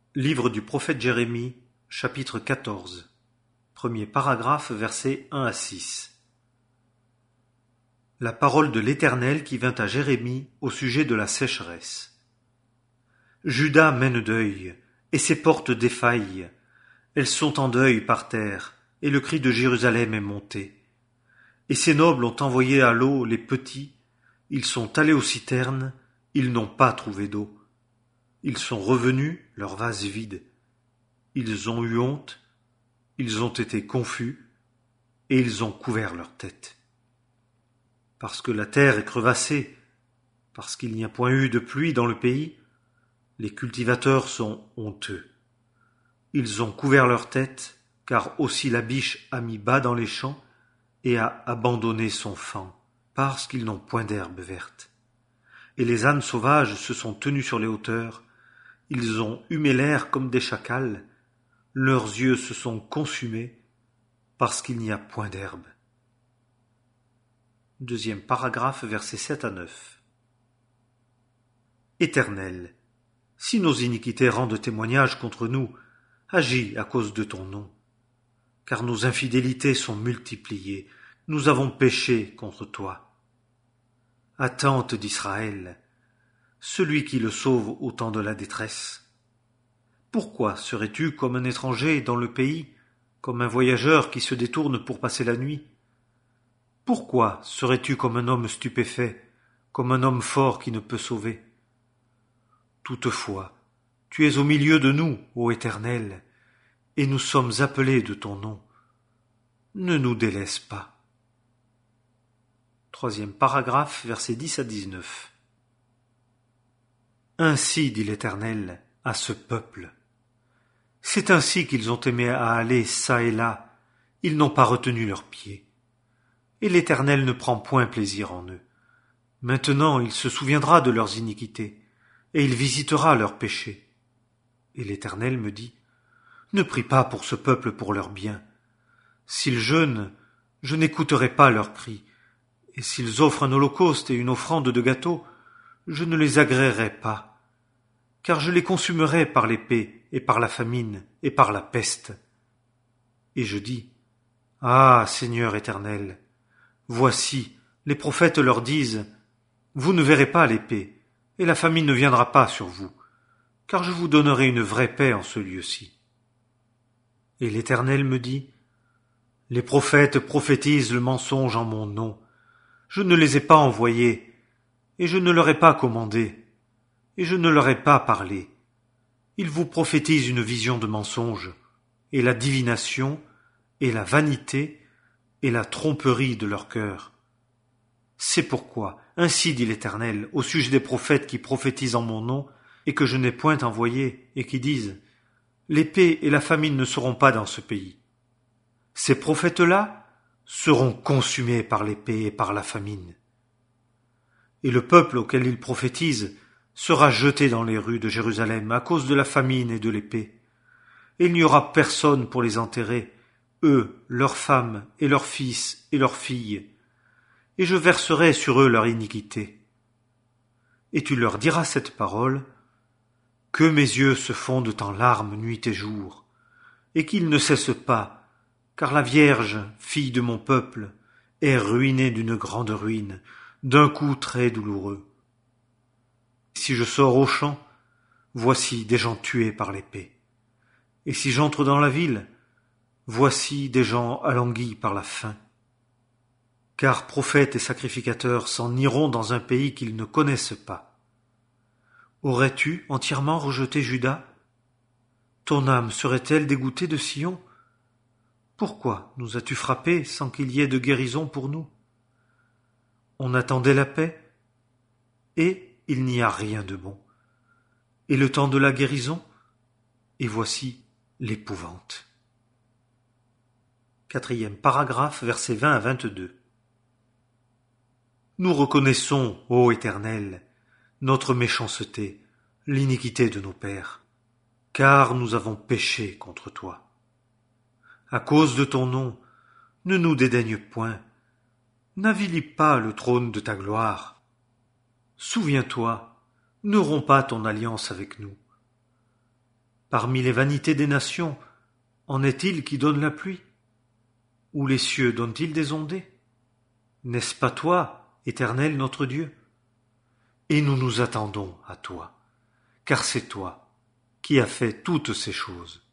Livre du prophète Jérémie, chapitre 14. Premier paragraphe, versets 1 à 6. La parole de l'Éternel qui vint à Jérémie au sujet de la sécheresse. Juda mène deuil, et ses portes défaillent. Elles sont en deuil par terre, et le cri de Jérusalem est monté. Et ses nobles ont envoyé à l'eau les petits, ils sont allés aux citernes, ils n'ont pas trouvé d'eau. Ils sont revenus, leurs vases vides. Ils ont eu honte, ils ont été confus, et ils ont couvert leur tête. Parce que la terre est crevassée, parce qu'il n'y a point eu de pluie dans le pays, les cultivateurs sont honteux. Ils ont couvert leur tête, car aussi la biche a mis bas dans les champs et a abandonné son faon, parce qu'ils n'ont point d'herbe verte. Et les ânes sauvages se sont tenus sur les hauteurs, ils ont humé l'air comme des chacals, leurs yeux se sont consumés, parce qu'il n'y a point d'herbe. Deuxième paragraphe, versets 7 à 9. Éternel, si nos iniquités rendent témoignage contre nous, agis à cause de ton nom. Car nos infidélités sont multipliées, nous avons péché contre toi. Attente d'Israël, celui qui le sauve au temps de la détresse. Pourquoi serais-tu comme un étranger dans le pays, comme un voyageur qui se détourne pour passer la nuit? Pourquoi serais-tu comme un homme stupéfait, comme un homme fort qui ne peut sauver? Toutefois, tu es au milieu de nous, ô Éternel, et nous sommes appelés de ton nom. Ne nous délaisse pas. Troisième paragraphe, versets 10 à 19. Ainsi dit l'Éternel à ce peuple. C'est ainsi qu'ils ont aimé à aller çà et là, ils n'ont pas retenu leurs pieds. Et l'Éternel ne prend point plaisir en eux. Maintenant il se souviendra de leurs iniquités, et il visitera leurs péchés. Et l'Éternel me dit, ne prie pas pour ce peuple pour leur bien. S'ils jeûnent, je n'écouterai pas leurs cris, et s'ils offrent un holocauste et une offrande de gâteau, je ne les agréerai pas. Car je les consumerai par l'épée, et par la famine, et par la peste. Et je dis, ah, Seigneur éternel, voici, les prophètes leur disent, vous ne verrez pas l'épée, et la famine ne viendra pas sur vous, car je vous donnerai une vraie paix en ce lieu-ci. Et l'Éternel me dit, les prophètes prophétisent le mensonge en mon nom, je ne les ai pas envoyés, et je ne leur ai pas commandé, et je ne leur ai pas parlé. Ils vous prophétisent une vision de mensonge, et la divination, et la vanité, et la tromperie de leur cœur. C'est pourquoi, ainsi dit l'Éternel, au sujet des prophètes qui prophétisent en mon nom, et que je n'ai point envoyés, et qui disent, l'épée et la famine ne seront pas dans ce pays. Ces prophètes-là seront consumés par l'épée et par la famine. Et le peuple auquel ils prophétisent sera jeté dans les rues de Jérusalem à cause de la famine et de l'épée. Et il n'y aura personne pour les enterrer, eux, leurs femmes, et leurs fils, et leurs filles. Et je verserai sur eux leur iniquité. Et tu leur diras cette parole, que mes yeux se fondent en larmes nuit et jour, et qu'ils ne cessent pas, car la Vierge, fille de mon peuple, est ruinée d'une grande ruine, d'un coup très douloureux. Si je sors au champ, voici des gens tués par l'épée. Et si j'entre dans la ville, voici des gens alanguis par la faim. Car prophètes et sacrificateurs s'en iront dans un pays qu'ils ne connaissent pas. Aurais-tu entièrement rejeté Juda? Ton âme serait-elle dégoûtée de Sion? Pourquoi nous as-tu frappés sans qu'il y ait de guérison pour nous? On attendait la paix, et il n'y a rien de bon. Et le temps de la guérison, et voici l'épouvante. Quatrième paragraphe, versets 20 à 22. Nous reconnaissons, ô Éternel, notre méchanceté, l'iniquité de nos pères, car nous avons péché contre toi. À cause de ton nom, ne nous dédaigne point, n'avilis pas le trône de ta gloire. Souviens-toi, ne romps pas ton alliance avec nous. Parmi les vanités des nations, en est-il qui donne la pluie? Ou les cieux donnent-ils des ondées? N'est-ce pas toi, Éternel notre Dieu? Et nous nous attendons à toi, car c'est toi qui as fait toutes ces choses.